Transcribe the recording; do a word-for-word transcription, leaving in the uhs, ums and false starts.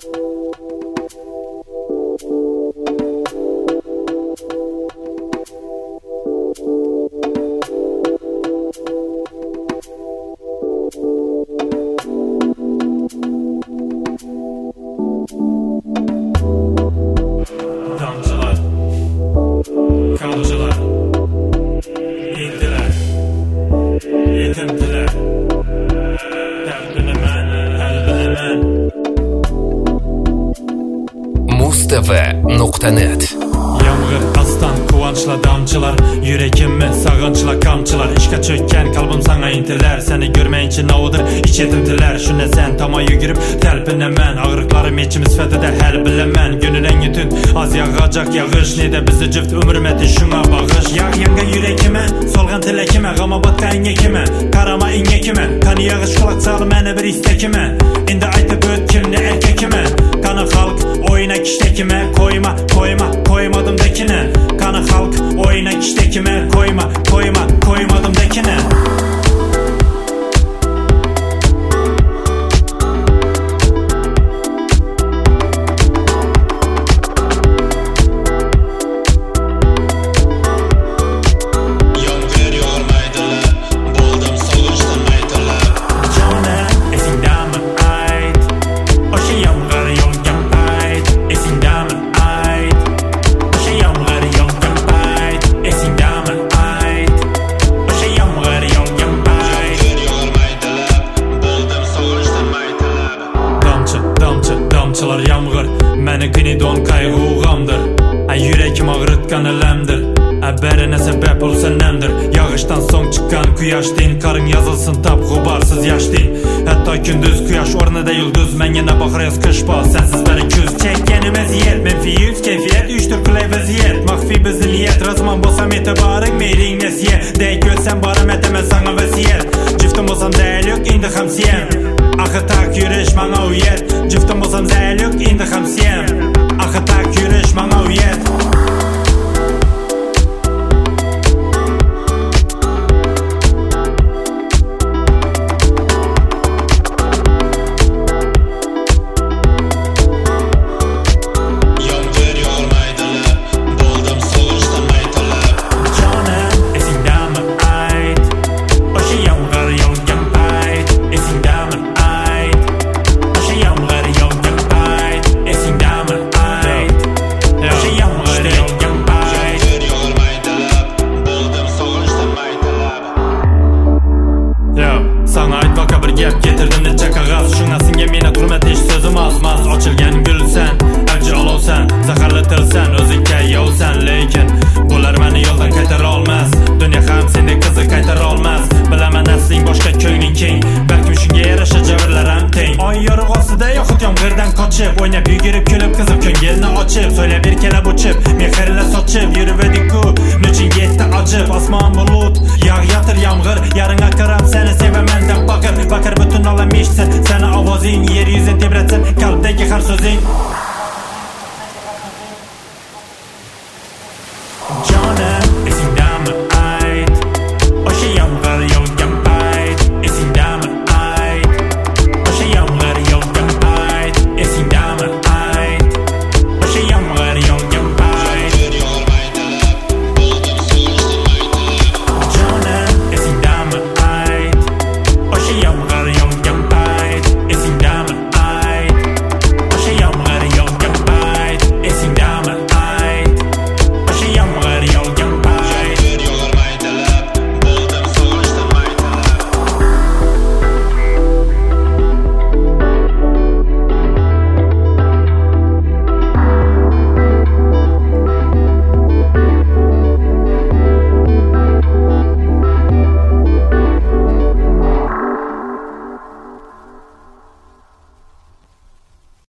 Damcılar, kalıcılar, indiler, yetindiler. Derdine men, kalbine men. Mustafa nokta net. Yağmur astan kıvançla damcılar, yüreğimi sağınçla kamçılar. İşke çökken kalbim sana intiler, seni görmeyince naudur iç etimtiler. Şuna sen tama yürüp telpinemen, ağırlıklarım içimiz fethede hel bilemen. Günün rengi tün az yağacak yağış, ne de bizi cift ömürmeti şuna bağış. Yağ yanga yüreğime, solgan tilekime, gama batka ingekime, karama ingekime. Kanı yağış kulak salım ene bir istekime, indi aytıp öt kimli erkekime. Kanı halk oyuna kiştekime, koyma koyma koymadım dekine. Kanı halk oyuna kiştekime, koyma koyma koymadım dekine. Damcılar yağmur, məni qinidon qayğuğamdır. Ay yüreğim ağrıtqan eləmdir. Əbərinə səbəb olsa nəmdir. Yağışdan son çıkan kuyaş deyin, karın yazılsın tap xubarsız yaş deyin. Hətta gündüz kuyaş ornada yıldız, mən yenə baxırız kış baz, sənsiz bəri küz. Çəkkənim əziyyət, mənfi yüz keyfiyyət, üçtür qılay vəziyyət. Maxfi bizi niyyət, razman bolsam etibarıq, meyrin nəsiyyət. Deyik götsəm barım etəmə sana vəsiyyət. Ciftim olsam dəyəl yox, indi xəmsiyyəm. Axı tak yürüyüş bana uyet, ciftim olsam zəyəl yox, indi xəmsiyyəm. Axı tak yürüyüş bana uyet. Getirdim neçə qağaz, şunasın yeminə turmət iş sözüm azmaz. Açılgən gülsən, əlci olsan, zəxərli tilsən, özükə yolsan. Lekin bunlar məni yoldan qaytara olmaz. Dünya xam seni qızı qaytara olmaz. Biləmən əslin başqa köynin keng, bəlkім şunga yarasha javrlarəm teng. Ay yorug' ostida yoxud yomg'irdan qochib, o'ynab yugurib kulib qizim ko'ngilni ochib. So'ylab bir kelib uchib, mehrla sochib yurivdik-ku, nechun yetdi ajib. Osmon bulut, yağ yatır yomg'ir, yarınga qarab seni sevaman deb baqir. Bakır bütün alam eshitsin, seni ovozing yer yuzini tebratsin, qalbdagi har so'zing.